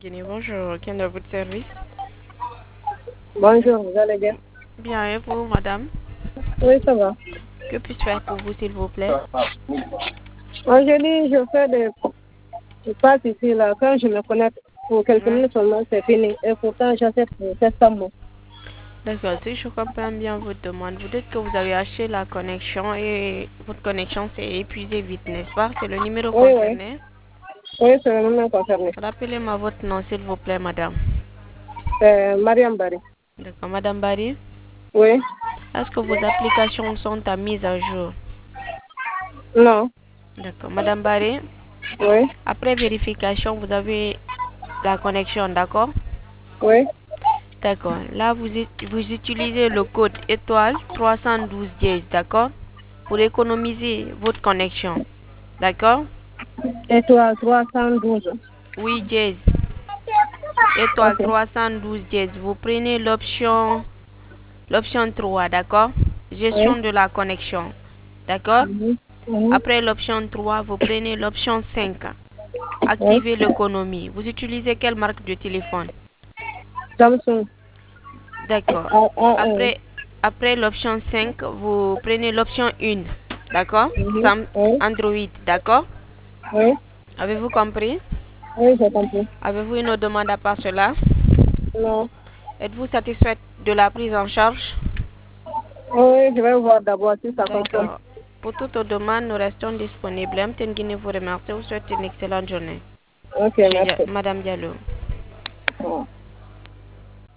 Guinée, bonjour, quel est votre service? Bonjour, vous allez bien? Bien, et vous, madame? Oui, ça va. Que puis-je faire pour vous, s'il vous plaît? Aujourd'hui, je fais je passe ici, là, quand je me connecte, pour quelques Ouais. minutes seulement, c'est fini. Et pourtant, j'achète pour 700 mots. D'accord, si je comprends bien votre demande, vous dites que vous avez acheté la connexion et votre connexion s'est épuisée vite, n'est-ce pas? C'est le numéro Oui, oui. concerné. Oui, c'est le moment concerné. Rappelez-moi votre nom, s'il vous plaît, madame. C'est Mariam Bari. D'accord, madame Barry, Oui. est-ce que vos applications sont à mise à jour? Non. D'accord, madame Barry, Oui. après vérification, vous avez la connexion, d'accord? Oui. D'accord. Là, vous utilisez le code étoile 312 dièse, d'accord? Pour économiser votre connexion. D'accord? Étoile 312. Oui, dièse. Étoile Ok. 312 dièse. Vous prenez l'option 3, d'accord? Oui. Gestion de la connexion. D'accord? Mhm. Mhm. Après l'option 3, vous prenez l'option 5. Oui. Activez l'économie. Vous utilisez quelle marque de téléphone? Samsung. D'accord. A1. Après l'option 5, vous prenez l'option 1. D'accord? Mhm. Oui. Android. D'accord? Oui. Avez-vous compris? Oui, j'ai compris. Avez-vous une autre demande à part cela? Non. Êtes-vous satisfaite de la prise en charge? Oui, je vais voir d'abord si ça fonctionne. D'accord. Pour toute autre demande, nous restons disponibles. Mtengine vous remercie. Vous souhaite une excellente journée. Ok, merci. Madame Diallo. Bon.